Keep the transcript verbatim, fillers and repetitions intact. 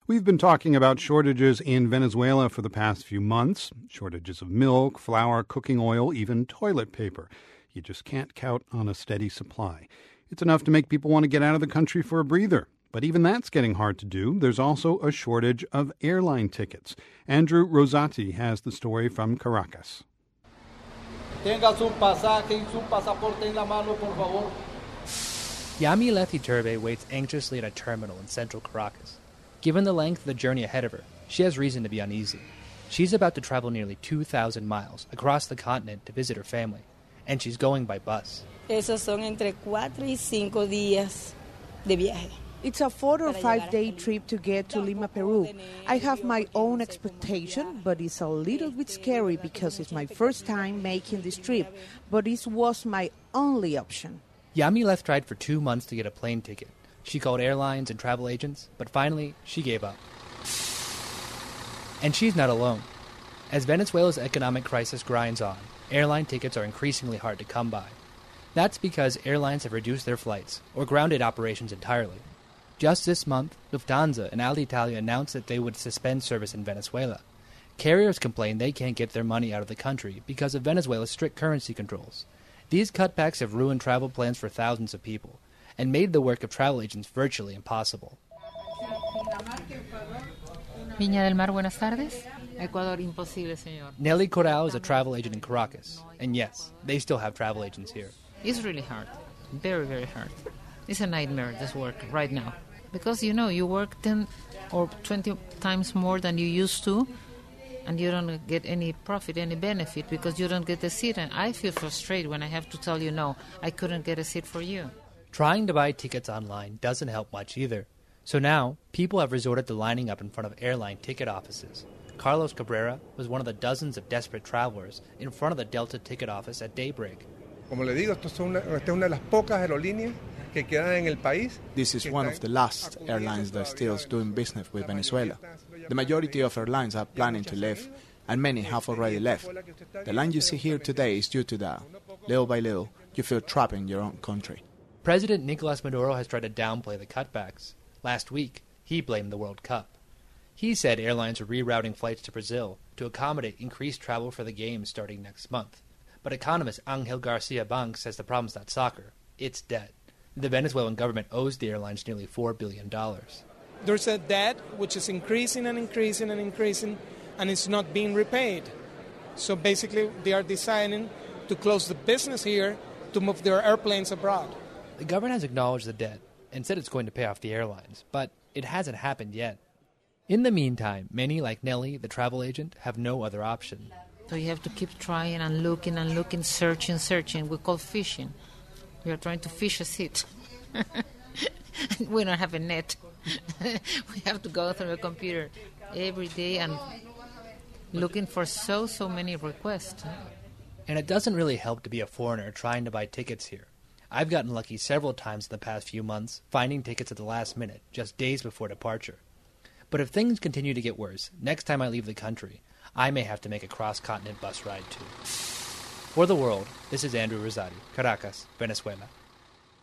We've been talking about shortages in Venezuela for the past few months. Shortages of milk, flour, cooking oil, even toilet paper. You just can't count on a steady supply. It's enough to make people want to get out of the country for a breather. But even that's getting hard to do. There's also a shortage of airline tickets. Andrew Rosati has the story from Caracas. Tengas un pasaje y su pasaporte en la mano, por favor. Yamileth Iturbe waits anxiously at a terminal in central Caracas. Given the length of the journey ahead of her, she has reason to be uneasy. She's about to travel nearly two thousand miles across the continent to visit her family, and she's going by bus. Esos son entre cuatro y cinco días de viaje. It's a four or five day trip to get to Lima, Peru. I have my own expectation, but it's a little bit scary because it's my first time making this trip, but it was my only option. Yamileth tried for two months to get a plane ticket. She called airlines and travel agents, but finally she gave up. And she's not alone. As Venezuela's economic crisis grinds on, airline tickets are increasingly hard to come by. That's because airlines have reduced their flights or grounded operations entirely. Just this month, Lufthansa and Alitalia announced that they would suspend service in Venezuela. Carriers complain they can't get their money out of the country because of Venezuela's strict currency controls. These cutbacks have ruined travel plans for thousands of people and made the work of travel agents virtually impossible. Viña del Mar, buenas tardes. Ecuador, imposible, señor. Nelly Corral is a travel agent in Caracas. And yes, they still have travel agents here. It's really hard. Very, very hard. It's a nightmare, this work, right now. Because, you know, you work ten or twenty times more than you used to, and you don't get any profit, any benefit, because you don't get a seat. And I feel frustrated when I have to tell you, no, I couldn't get a seat for you. Trying to buy tickets online doesn't help much either. So now, people have resorted to lining up in front of airline ticket offices. Carlos Cabrera was one of the dozens of desperate travelers in front of the Delta ticket office at daybreak. Como le digo, esta es una, esta es una de las pocas aerolíneas que quedan en el país. This is one of the last airlines that still is doing business with Venezuela. The majority of airlines are planning to leave, and many have already left. The line you see here today is due to that. Little by little, you feel trapped in your own country. President Nicolas Maduro has tried to downplay the cutbacks. Last week, he blamed the World Cup. He said airlines are rerouting flights to Brazil to accommodate increased travel for the Games starting next month. But economist Angel Garcia Bank says the problem's not soccer, it's debt. The Venezuelan government owes the airlines nearly four billion dollars. There's a debt which is increasing and increasing and increasing, and it's not being repaid. So basically, they are deciding to close the business here to move their airplanes abroad. The government has acknowledged the debt and said it's going to pay off the airlines, but it hasn't happened yet. In the meantime, many, like Nelly, the travel agent, have no other option. So you have to keep trying and looking and looking, searching, searching. We call fishing. We are trying to fish a seat. We don't have a net. We have to go through a computer every day and looking for so, so many requests. And it doesn't really help to be a foreigner trying to buy tickets here. I've gotten lucky several times in the past few months, finding tickets at the last minute, just days before departure. But if things continue to get worse, next time I leave the country, I may have to make a cross-continent bus ride too. For The World, this is Andrew Rosati, Caracas, Venezuela.